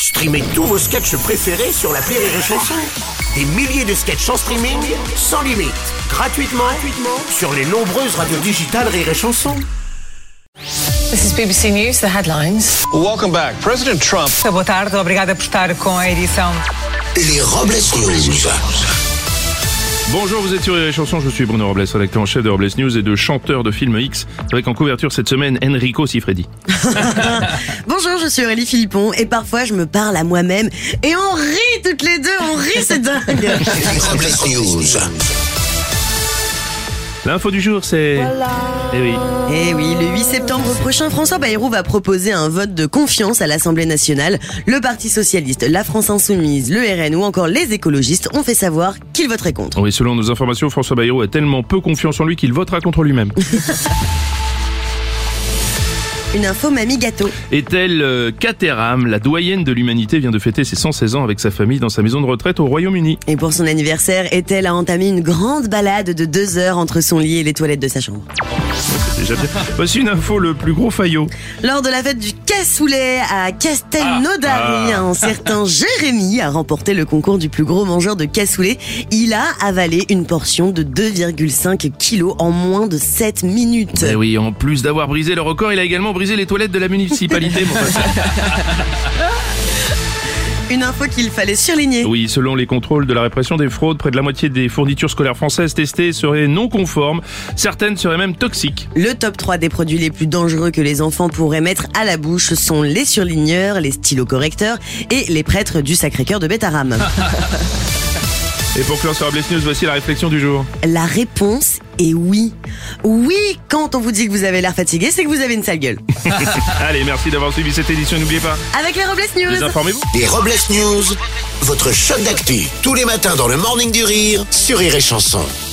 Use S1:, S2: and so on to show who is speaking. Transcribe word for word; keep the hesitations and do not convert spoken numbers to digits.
S1: Streamez tous vos sketchs préférés sur l'appli Rire et Chanson. Des milliers de sketchs en streaming, sans limite, gratuitement, gratuitement sur les nombreuses radios digitales Rire et Chanson.
S2: This is B B C News, the headlines.
S3: Welcome back. President Trump.
S2: Boa tarde, obrigada por estar com a edição.
S1: Les Robles News.
S4: Bonjour, vous êtes sur Rire et Chanson, je suis Bruno Robles, rédacteur en chef de Robles News et de chanteur de film X, avec en couverture cette semaine Enrico Siffredi.
S5: Bonjour, je suis Aurélie Philippon et parfois je me parle à moi-même et on rit toutes les deux, on rit, c'est dingue.
S1: Les Robles News.
S4: L'info du jour, c'est...
S5: Voilà.
S4: Eh oui.
S5: Eh oui, le huit septembre prochain, François Bayrou va proposer un vote de confiance à l'Assemblée nationale. Le Parti socialiste, la France insoumise, le R N ou encore les écologistes ont fait savoir qu'ils voteraient contre.
S4: Oui, selon nos informations, François Bayrou a tellement peu confiance en lui qu'il votera contre lui-même.
S5: Une info mamie gâteau.
S4: Est-elle euh, Caterham, la doyenne de l'humanité, vient de fêter ses cent seize ans avec sa famille dans sa maison de retraite au Royaume-Uni.
S5: Et pour son anniversaire, Ethel a entamé une grande balade de deux heures entre son lit et les toilettes de sa chambre.
S4: C'est déjà bien. Voici une info, le plus gros faillot.
S5: Lors de la fête du cassoulet à Castelnaudary,
S4: Ah.
S5: un certain Jérémy a remporté le concours du plus gros mangeur de cassoulet. Il a avalé une portion de deux virgule cinq kilos en moins de sept minutes.
S4: Eh oui, en plus d'avoir brisé le record, il a également brisé les toilettes de la municipalité. Mon pote.
S5: Une info qu'il fallait surligner.
S4: Oui, selon les contrôles de la répression des fraudes, près de la moitié des fournitures scolaires françaises testées seraient non conformes. Certaines seraient même toxiques.
S5: Le top trois des produits les plus dangereux que les enfants pourraient mettre à la bouche sont les surligneurs, les stylos correcteurs et les prêtres du Sacré-Cœur de Bétarame.
S4: Et pour clore sur Robles News, voici la réflexion du jour.
S5: La réponse est oui. Oui, quand on vous dit que vous avez l'air fatigué, c'est que vous avez une sale gueule.
S4: Allez, merci d'avoir suivi cette édition. N'oubliez pas,
S5: Avec les Robles News.
S4: désinformez-vous.
S1: Les Robles News, votre choc d'actu, tous les matins dans le Morning du Rire sur Rire et Chanson.